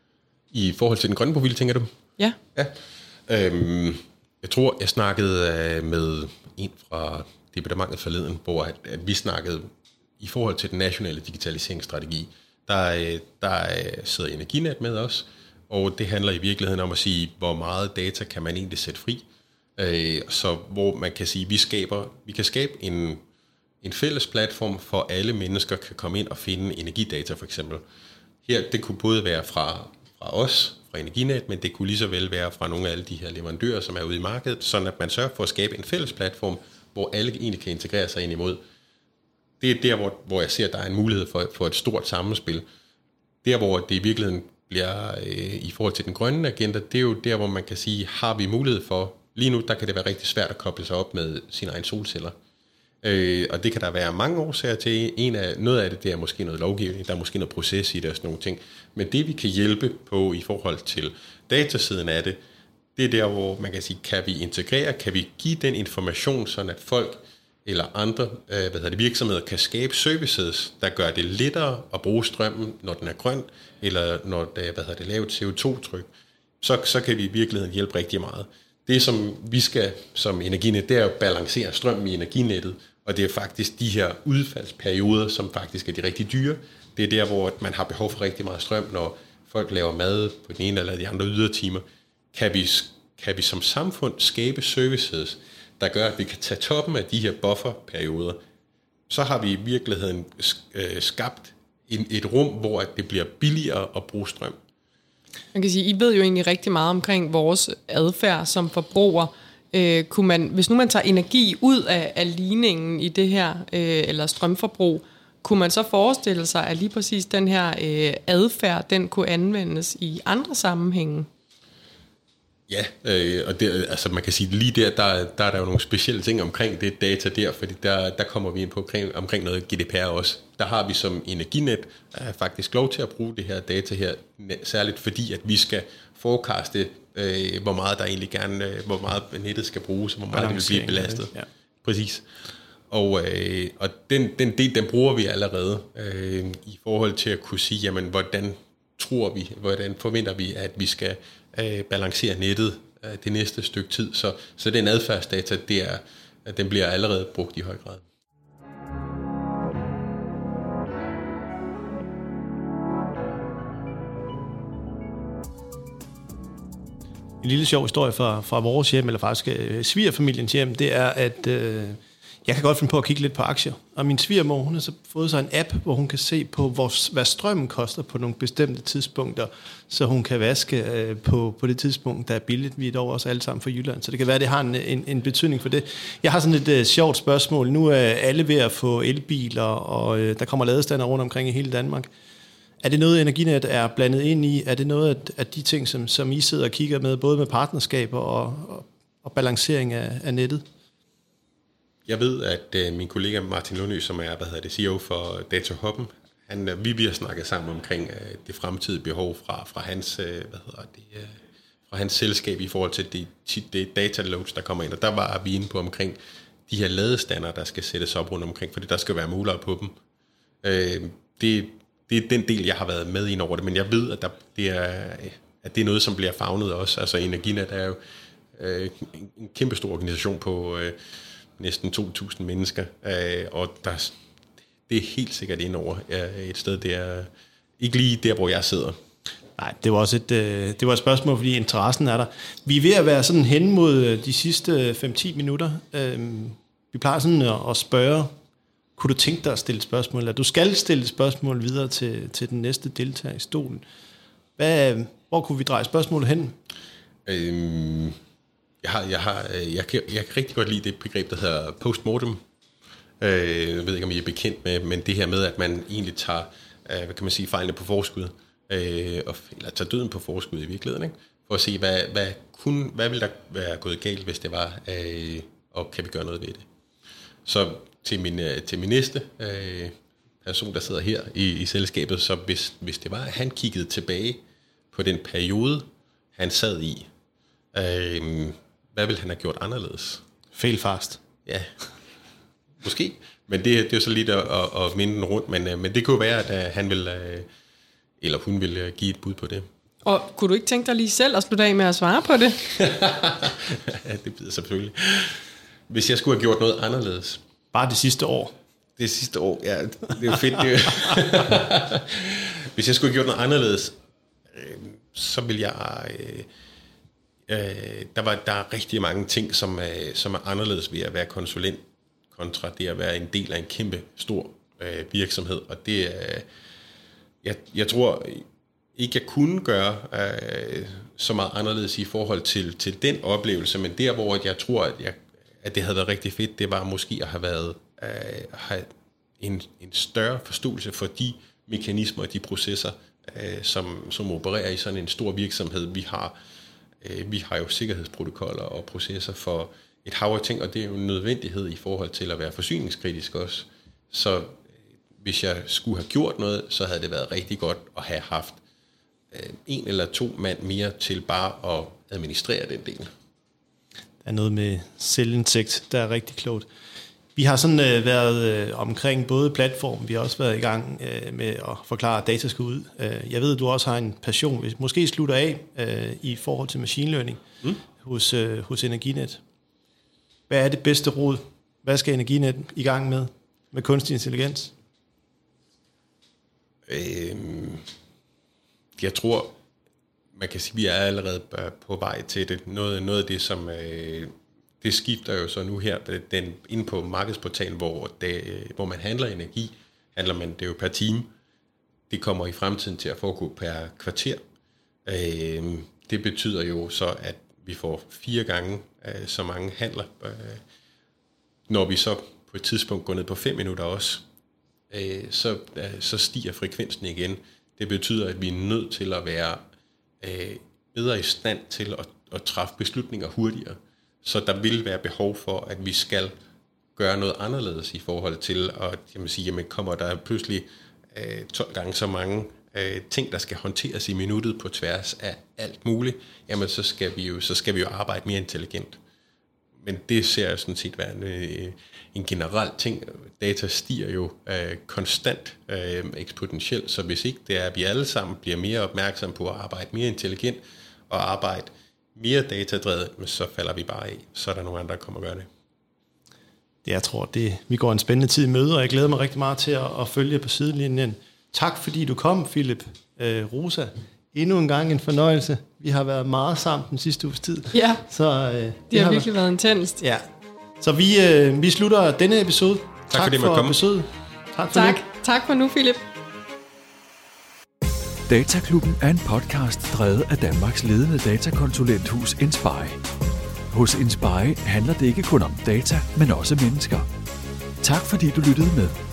I forhold til den grønne profil, tænker du? Ja. Ja. Øhm, jeg tror, jeg snakkede med en fra departementet forleden, hvor at, at vi snakkede i forhold til den nationale digitaliseringsstrategi. Der, der sidder Energinet med os, og det handler i virkeligheden om at sige, hvor meget data kan man egentlig sætte fri. Øh, så hvor man kan sige, vi skaber, vi kan skabe en, en fælles platform, for alle mennesker kan komme ind og finde energidata for eksempel. Her, det kunne både være fra, fra os, fra Energinet, men det kunne lige så vel være fra nogle af alle de her leverandører, som er ude i markedet, sådan at man sørger for at skabe en fælles platform, hvor alle egentlig kan integrere sig ind imod. Det er der, hvor, hvor jeg ser, at der er en mulighed for, for et stort sammenspil. Der, hvor det i virkeligheden bliver øh, i forhold til den grønne agenda, det er jo der, hvor man kan sige, har vi mulighed for, lige nu, der kan det være rigtig svært at koble sig op med sine egne solceller. Øh, og det kan der være mange årsager til. En af, noget af det, det er måske noget lovgivning, der er måske noget proces i det og sådan nogle ting. Men det, vi kan hjælpe på i forhold til datasiden af det, det er der, hvor man kan sige, kan vi integrere, kan vi give den information, sådan at folk eller andre øh, hvad hedder det, virksomheder kan skabe services, der gør det lettere at bruge strømmen, når den er grøn, eller når der hvad hedder det, lavt C O to tryk, så, så kan vi i virkeligheden hjælpe rigtig meget. Det, som vi skal som Energinet, det er at balancere strømmen i energinettet, og det er faktisk de her udfaldsperioder, som faktisk er de rigtig dyre. Det er der, hvor man har behov for rigtig meget strøm, når folk laver mad på den ene eller de andre ydertimer. Kan vi, kan vi som samfund skabe services, der gør, at vi kan tage toppen af de her bufferperioder, så har vi i virkeligheden skabt et rum, hvor det bliver billigere at bruge strøm. Man kan sige, I ved jo egentlig rigtig meget omkring vores adfærd som forbruger. Øh, kunne man, hvis nu man tager energi ud af, af ligningen i det her, øh, eller strømforbrug, kunne man så forestille sig, at lige præcis den her øh, adfærd, den kunne anvendes i andre sammenhænge? Ja, øh, og det, altså man kan sige, lige der, der, der er der jo nogle specielle ting omkring det data der, fordi der, der kommer vi ind på omkring, omkring noget G D P R også. Der har vi som Energinet øh, faktisk lov til at bruge det her data her, særligt fordi, at vi skal forecaste, øh, hvor meget der egentlig gerne, øh, hvor meget nettet skal bruges, og hvor meget det vil blive belastet. Ja. Præcis. Og, øh, og den, den del, den bruger vi allerede øh, i forhold til at kunne sige, jamen, hvordan tror vi, hvordan forventer vi, at vi skal øh, balancere nettet øh, det næste stykke tid. Så, så den adfærdsdata, det er, den bliver allerede brugt i høj grad. En lille sjov historie fra, fra vores hjem, eller faktisk øh, svigerfamiliens hjem, det er, at øh, jeg kan godt finde på at kigge lidt på aktier. Og min svigermor, hun har så fået sig en app, hvor hun kan se på, hvor, hvad strømmen koster på nogle bestemte tidspunkter, så hun kan vaske øh, på, på det tidspunkt, der er billigt. Vi er dog også alle sammen fra Jylland, så det kan være, at det har en, en, en betydning for det. Jeg har sådan et øh, sjovt spørgsmål. Nu er alle ved at få elbiler, og øh, der kommer ladestander rundt omkring i hele Danmark. Er det noget, Energinet er blandet ind i? Er det noget af de ting, som, som I sidder og kigger med, både med partnerskaber og, og, og balancering af, af nettet? Jeg ved, at øh, min kollega Martin Lundø, som er hvad hedder det, C E O for DataHubben, han, øh, vi, vi har snakket sammen omkring øh, det fremtidige behov fra, fra, hans, øh, hvad hedder det, øh, fra hans selskab i forhold til det, det data loads, der kommer ind. Og der var vi inde på omkring de her ladestander, der skal sættes op rundt omkring, fordi der skal være muligheder på dem. Øh, det Det er den del, jeg har været med ind over det, men jeg ved, at, der, det, er, at det er noget, som bliver favnet også. Altså Energinet er jo øh, en kæmpe stor organisation på øh, næsten to tusind mennesker, øh, og der, det er helt sikkert ind over øh, et sted, det er ikke lige der, hvor jeg sidder. Nej, det var også et, øh, det var et spørgsmål, fordi interessen er der. Vi er ved at være sådan hen mod de sidste fem til ti minutter. Øh, vi plejer sådan at, at spørge, kunne du tænke dig at stille spørgsmål, eller du skal stille spørgsmål videre til, til den næste deltager i stolen. Hvad, hvor kunne vi dreje spørgsmålet hen? Øhm, jeg, har, jeg, har, jeg, kan, jeg kan rigtig godt lide det begreb, der hedder postmortem. Øh, jeg ved ikke, om I er bekendt med, men det her med, at man egentlig tager, øh, hvad kan man sige, fejlene på forskud, øh, og, eller tager døden på forskud i virkeligheden, ikke? For at se, hvad, hvad, kun, hvad ville der være gået galt, hvis det var, øh, og kan vi gøre noget ved det. Så til min, til min næste øh, person, der sidder her i, i selskabet, så hvis, hvis det var, at han kiggede tilbage på den periode, han sad i, øh, hvad ville han have gjort anderledes? Fail fast. Ja, måske. Men det, det er jo så lidt at, at, at minde den rundt, men, men det kunne være, at han ville, eller hun ville give et bud på det. Og kunne du ikke tænke dig lige selv at slutte af med at svare på det? Ja, det bliver selvfølgelig. Hvis jeg skulle have gjort noget anderledes. Bare det sidste år. Det sidste år, ja, det er jo fedt. Det. Hvis jeg skulle have gjort noget anderledes, øh, så vil jeg... Øh, øh, der, var, der er rigtig mange ting, som er, som er anderledes ved at være konsulent, kontra det at være en del af en kæmpe stor øh, virksomhed. Og det er... Øh, jeg, jeg tror ikke, jeg kunne gøre øh, så meget anderledes i forhold til, til den oplevelse, men der, hvor jeg tror, at jeg at det havde været rigtig fedt, det var måske at have været øh, have en, en større forståelse for de mekanismer og de processer, øh, som, som opererer i sådan en stor virksomhed. Vi har, øh, vi har jo sikkerhedsprotokoller og processer for et hav af ting, og det er jo en nødvendighed i forhold til at være forsyningskritisk også. Så øh, hvis jeg skulle have gjort noget, så havde det været rigtig godt at have haft øh, en eller to mand mere til bare at administrere den del. Der er noget med selvindsigt, der er rigtig klogt. Vi har sådan øh, været øh, omkring både platform, vi har også været i gang øh, med at forklare, at data skal ud. Øh, jeg ved, at du også har en passion, hvis måske slutter af øh, i forhold til machine learning mm. hos, øh, hos Energinet. Hvad er det bedste råd? Hvad skal Energinet i gang med med kunstig intelligens? Øhm, jeg tror... Man kan sige, at vi er allerede på vej til det. Noget, noget af det, som øh, det skifter jo så nu her, den, inde på markedsportalen, hvor, det, hvor man handler energi, handler man det jo per time. Det kommer i fremtiden til at foregå per kvarter. Øh, det betyder jo så, at vi får fire gange øh, så mange handler, øh, når vi så på et tidspunkt går ned på fem minutter også, øh, så, øh, så stiger frekvensen igen. Det betyder, at vi er nødt til at være øh, bedre i stand til at, at træffe beslutninger hurtigere. Så der vil være behov for, at vi skal gøre noget anderledes i forhold til, at jeg vil sige, jamen kommer der pludselig øh, tolv gange så mange øh, ting, der skal håndteres i minuttet på tværs af alt muligt, jamen så skal vi jo, så skal vi jo arbejde mere intelligent. Men det ser jeg sådan set være en, en generel ting. Data stiger jo øh, konstant øh, eksponentielt, så hvis ikke det er, at vi alle sammen bliver mere opmærksomme på at arbejde mere intelligent og arbejde mere datadrevet, så falder vi bare af. Så er der nogle andre, der kommer og gør det. Det, jeg tror, det, vi går en spændende tid i møde, og jeg glæder mig rigtig meget til at, at følge på sidelinjen. Tak fordi du kom, Philip. Øh, Rosa, endnu en gang en fornøjelse. Vi har været meget sammen den sidste uges tid. Ja, så, øh, det, det har, har virkelig været intenst. Ja. Så vi, øh, vi slutter denne episode. Tak, tak fordi for, for besøget. Tak for tak. nu. Tak for nu, Philip. Dataklubben er en podcast drevet af Danmarks ledende datakonsulenthus Inspire. Hos Inspire handler det ikke kun om data, men også mennesker. Tak fordi du lyttede med.